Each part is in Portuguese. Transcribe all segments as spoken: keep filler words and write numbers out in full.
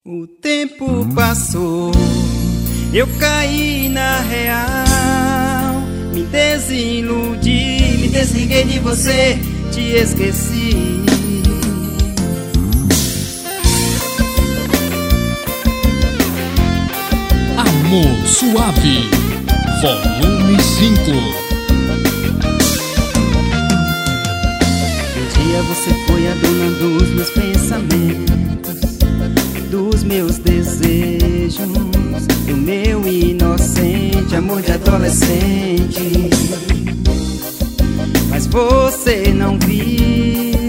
O tempo passou, eu caí na real, me desiludi, me desliguei de você, te esqueci. Amor Suave, volume cinco. Um dia você foi a dona dos meus pensamentos, dos meus desejos, do meu inocente amor de adolescente. Mas você não viu,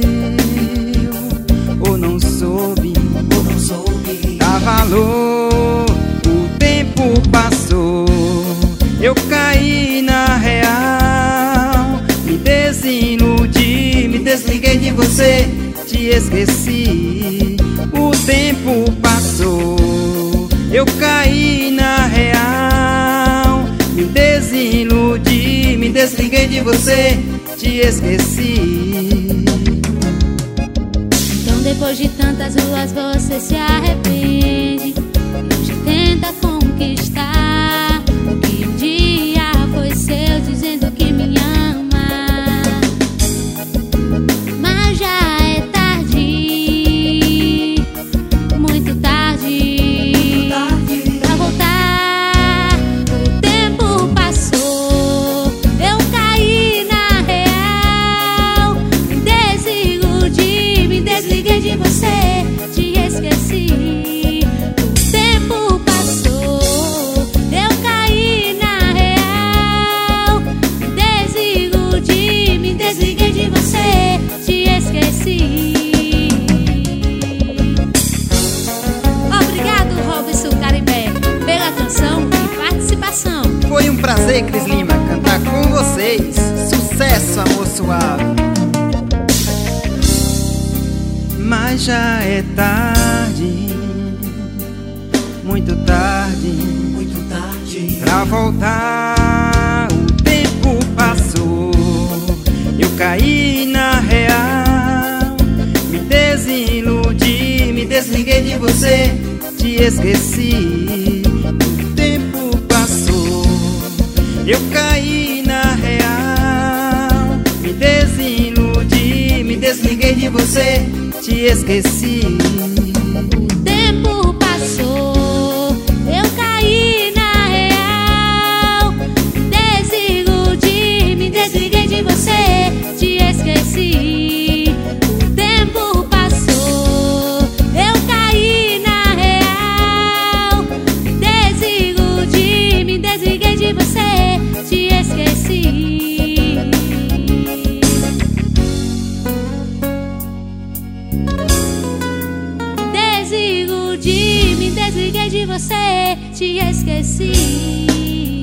ou não soube, ou não soube dar valor. O tempo passou, eu caí na real, me desiludi, me desliguei de você, te esqueci. O tempo passou, eu caí na real, me desiludi, me desliguei de você, te esqueci. Então depois de tantas ruas você se arrepende e hoje tenta conquistar o que um dia foi seu, dizendo que me ama. Mas já é tarde, muito tarde, pra voltar. O tempo passou, eu caí na real, me desiludi, me desliguei de você, te esqueci. O tempo passou, eu caí na real, me desiludi, me desliguei de você, te esqueci. Obrigado, Robson Caribe, pela canção e participação. Foi um prazer, Cris Lima, cantar com vocês. Sucesso, amor suave. Mas já é tarde, muito tarde, muito tarde pra voltar. O tempo passou, eu caí na real, me desiludi, me desliguei de você, te esqueci. O tempo passou, eu caí na real, me desiludi, me desliguei de você, te esqueci. O tempo passou, eu caí na real, me desiludi, me desliguei de você, te esqueci. O tempo passou, eu caí na real, me desiludi, me desliguei de você, te esqueci. Desiludi, me desliguei de você, te esqueci.